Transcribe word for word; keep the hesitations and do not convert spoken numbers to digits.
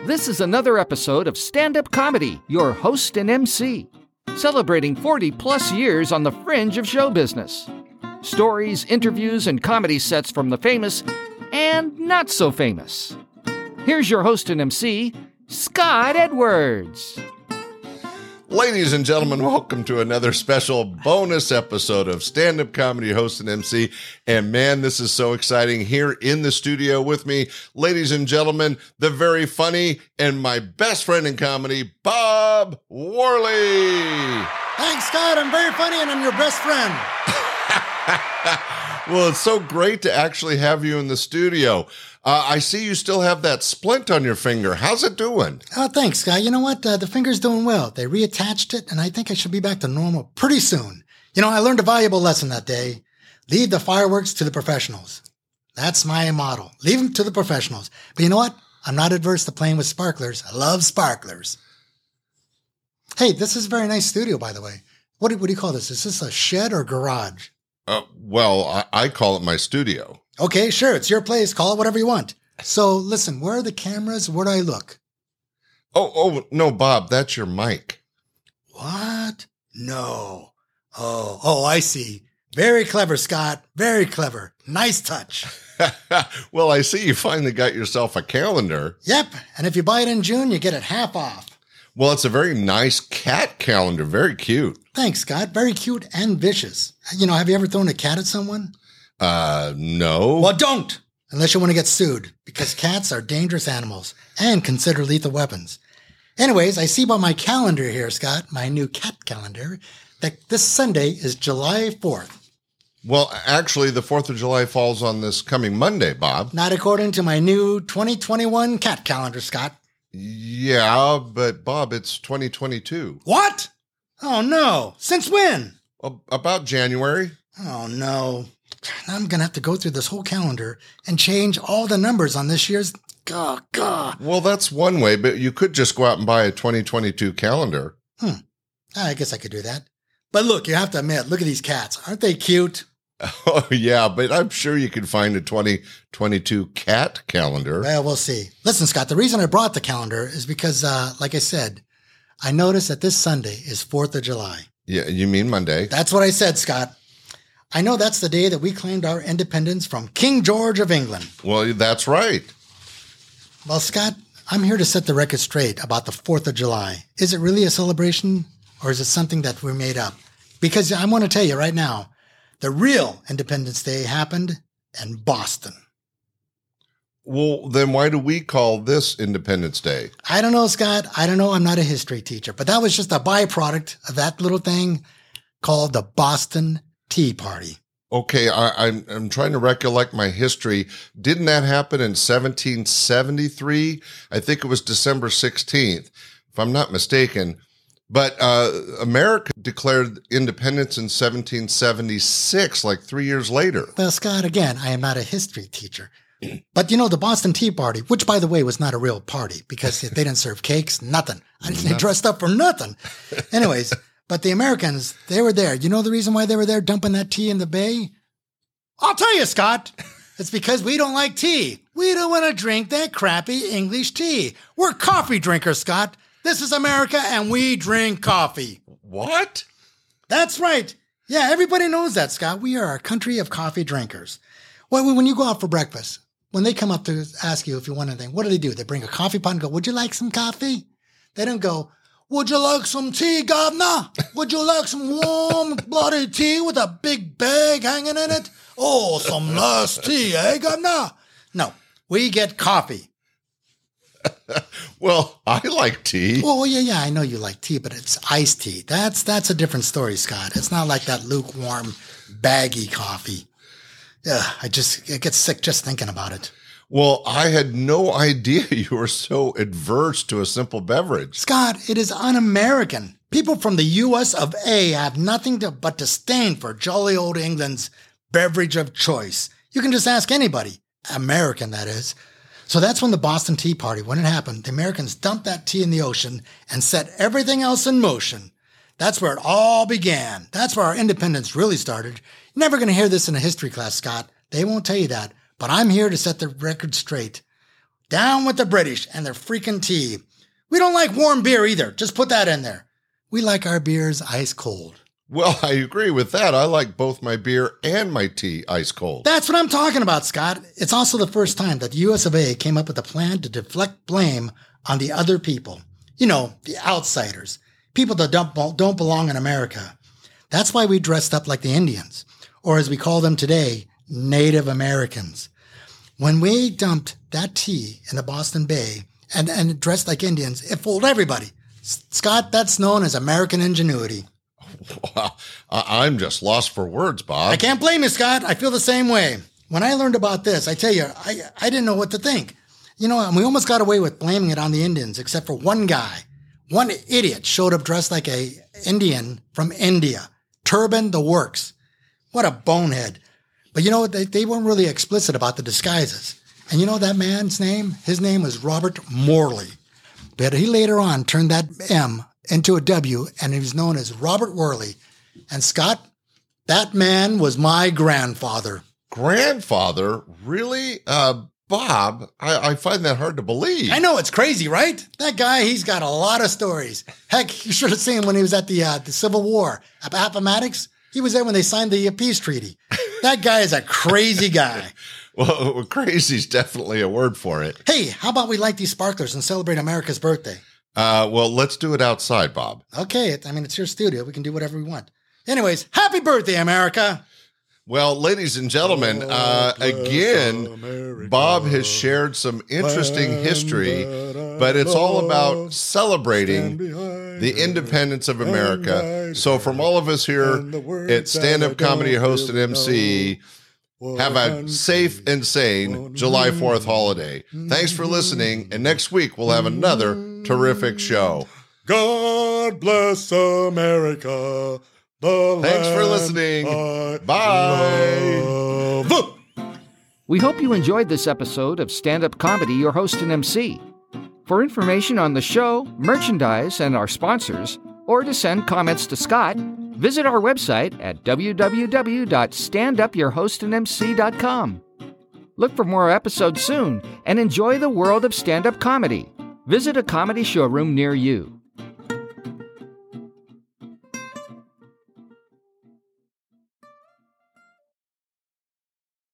This is another episode of Stand Up Comedy, your host and M C, celebrating forty plus years on the fringe of show business. Stories, interviews, and comedy sets from the famous and not so famous. Here's your host and M C, Scott Edwards. Ladies and gentlemen, welcome to another special bonus episode of Stand Up Comedy, host and M C. And man, this is so exciting. Here in the studio with me, ladies and gentlemen, the very funny and my best friend in comedy, Bob Worley. Thanks, Scott. I'm very funny and I'm your best friend. Well, it's so great to actually have you in the studio. Uh, I see you still have that splint on your finger. How's it doing? Oh, thanks, Scott. You know what? Uh, the finger's doing well. They reattached it, and I think I should be back to normal pretty soon. You know, I learned a valuable lesson that day. Leave the fireworks to the professionals. That's my motto. Leave them to the professionals. But you know what? I'm not adverse to playing with sparklers. I love sparklers. Hey, this is a very nice studio, by the way. What do, what do you call this? Is this a shed or garage? Uh, well, I, I call it my studio. Okay, sure. It's your place. Call it whatever you want. So listen, where are the cameras? Where do I look? Oh, oh, no, Bob, that's your mic. What? No. Oh, oh, I see. Very clever, Scott. Very clever. Nice touch. Well, I see you finally got yourself a calendar. Yep. And if you buy it in June, you get it half off. Well, it's a very nice cat calendar. Very cute. Thanks, Scott. Very cute and vicious. You know, have you ever thrown a cat at someone? Uh, no. Well, don't, unless you want to get sued, because cats are dangerous animals and considered lethal weapons. Anyways, I see by my calendar here, Scott, my new cat calendar, that this Sunday is July fourth. Well, actually, the fourth of July falls on this coming Monday, Bob. Not according to my new twenty twenty-one cat calendar, Scott. Yeah, but Bob, it's twenty twenty-two. What? Oh, no. Since when? About January. Oh, no. Now I'm going to have to go through this whole calendar and change all the numbers on this year's. God, God. Well, that's one way, but you could just go out and buy a twenty twenty-two calendar. Hmm. I guess I could do that. But look, you have to admit, look at these cats. Aren't they cute? Oh, yeah, but I'm sure you could find a twenty twenty-two cat calendar. Well, we'll see. Listen, Scott, the reason I brought the calendar is because, uh, like I said, I noticed that this Sunday is fourth of July. Yeah, you mean Monday. That's what I said, Scott. I know that's the day that we claimed our independence from King George of England. Well, that's right. Well, Scott, I'm here to set the record straight about the fourth of July. Is it really a celebration or is it something that we made up? Because I want to tell you right now, the real Independence Day happened in Boston. Well, then why do we call this Independence Day? I don't know, Scott. I don't know. I'm not a history teacher, but that was just a byproduct of that little thing called the Boston Tea Party. Okay, I, I'm, I'm trying to recollect my history. Didn't that happen in seventeen seventy-three? I think it was December sixteenth, if I'm not mistaken. But uh, America declared independence in seventeen seventy-six, like three years later. Well, Scott, again, I am not a history teacher. But, you know, the Boston Tea Party, which, by the way, was not a real party because they didn't serve cakes, nothing. I didn't dressed up for nothing. Anyways, but the Americans, they were there. You know the reason why they were there dumping that tea in the bay? I'll tell you, Scott. It's because we don't like tea. We don't want to drink that crappy English tea. We're coffee drinkers, Scott. This is America, and we drink coffee. What? That's right. Yeah, everybody knows that, Scott. We are a country of coffee drinkers. Well, when you go out for breakfast, when they come up to ask you if you want anything, what do they do? They bring a coffee pot and go, would you like some coffee? They don't go, would you like some tea, governor? Would you like some warm, bloody tea with a big bag hanging in it? Oh, some nice tea, eh, governor? No, we get coffee. Well, I like tea. Well, yeah, yeah, I know you like tea, but it's iced tea. That's that's a different story, Scott. It's not like that lukewarm, baggy coffee. Ugh, I just I get sick just thinking about it. Well, I had no idea you were so adverse to a simple beverage. Scott, it is un-American. People from the U S of A have nothing to, but disdain for jolly old England's beverage of choice. You can just ask anybody. American, that is. So that's when the Boston Tea Party, when it happened, the Americans dumped that tea in the ocean and set everything else in motion. That's where it all began. That's where our independence really started. You're never going to hear this in a history class, Scott. They won't tell you that. But I'm here to set the record straight. Down with the British and their freaking tea. We don't like warm beer either. Just put that in there. We like our beers ice cold. Well, I agree with that. I like both my beer and my tea ice cold. That's what I'm talking about, Scott. It's also the first time that the U S of A came up with a plan to deflect blame on the other people. You know, the outsiders. People that don't, don't belong in America. That's why we dressed up like the Indians, or as we call them today, Native Americans. When we dumped that tea in the Boston Bay and, and dressed like Indians, it fooled everybody. Scott, that's known as American ingenuity. Wow. I'm just lost for words, Bob. I can't blame you, Scott. I feel the same way. When I learned about this, I tell you, I, I didn't know what to think. You know, and we almost got away with blaming it on the Indians, except for one guy. One idiot showed up dressed like a Indian from India. Turban, the works. What a bonehead. But you know, they, they weren't really explicit about the disguises. And you know that man's name? His name was Robert Morley. But he later on turned that M into a W, and he was known as Robert Worley. And Scott, that man was my grandfather. Grandfather? Really? Uh, Bob, I, I find that hard to believe. I know, it's crazy, right? That guy, he's got a lot of stories. Heck, you should have seen him when he was at the uh, the Civil War. At Appomattox, he was there when they signed the uh, peace treaty. That guy is a crazy guy. Well, crazy's definitely a word for it. Hey, how about we light these sparklers and celebrate America's birthday? Uh, well, let's do it outside, Bob. Okay, I mean, it's your studio. We can do whatever we want. Anyways, happy birthday, America. Well, ladies and gentlemen, uh, again, Bob has shared some interesting history, but it's all about celebrating the independence of America. So from all of us here at Stand Up Comedy Host and M C, have a safe and sane July fourth holiday. Thanks for listening, and next week we'll have another terrific show. God bless America. Thanks for listening. Bye. Love. We hope you enjoyed this episode of Stand Up Comedy, your host and M C. For information on the show, merchandise, and our sponsors, or to send comments to Scott, visit our website at w w w dot stand up your host and m c dot com. Look for more episodes soon and enjoy the world of stand-up comedy. Visit a comedy showroom near you.